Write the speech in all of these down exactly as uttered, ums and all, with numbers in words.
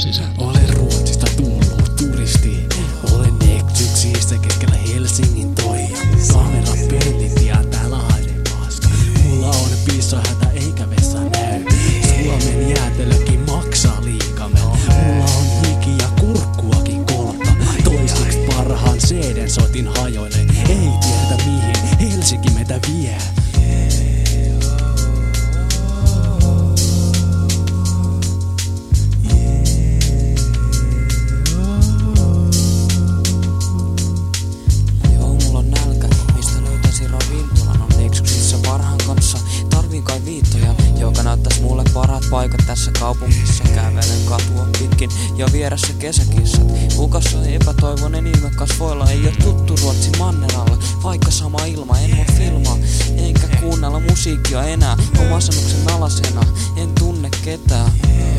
sisään. Olen Ruotsista tullut turisti. Olen eksyksissä keskellä Helsingin toija. Kamera pöllit ja täällä haisee paska. Mulla on pissohätä eikä vessa näy. Suomen jäätelökin maksaa liikaa. Mulla on hiki ja kurkkuakin kolta. Toistiksi parhaan C D:n soitin hajoille. Ei tiedetä mihin Helsinki meitä vie. Joka näyttäis mulle parhaat paikat tässä kaupungissa. Kävelen katua pitkin ja vieressä kesäkissat. Ukassa on epätoivoinen ilme kasvoilla. Ei oo tuttu Ruotsin manneralla. Vaikka sama ilma, en voi filmaa enkä kuunnella musiikkia enää. On masennuksen alasena, en tunne ketään.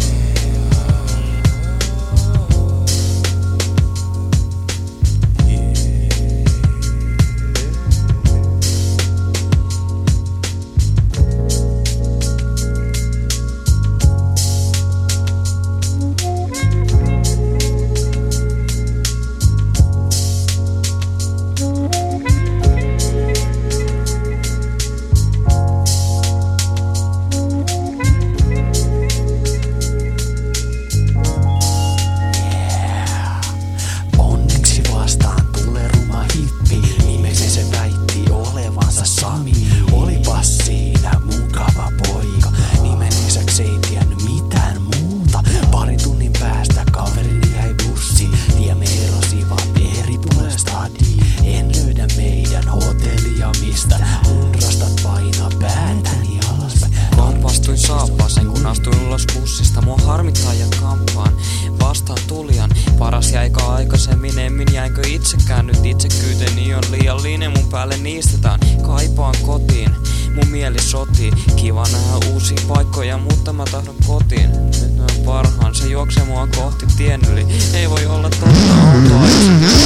Saappaaseen kun astuin ulos bussista, mua harmittaa ja kampaan. Vastaan tulijan, paras jäikö aikaisemmin, emmin jäinkö itsekään. Nyt itsekyyteni on liiallinen, mun päälle niistetään. Kaipaan kotiin, mun mieli sotii. Kiva nähdä uusia paikkoja, mutta mä tahdon kotiin. Nyt näen parhaan, se juoksee mua kohti tien yli. Ei voi olla totta, autoa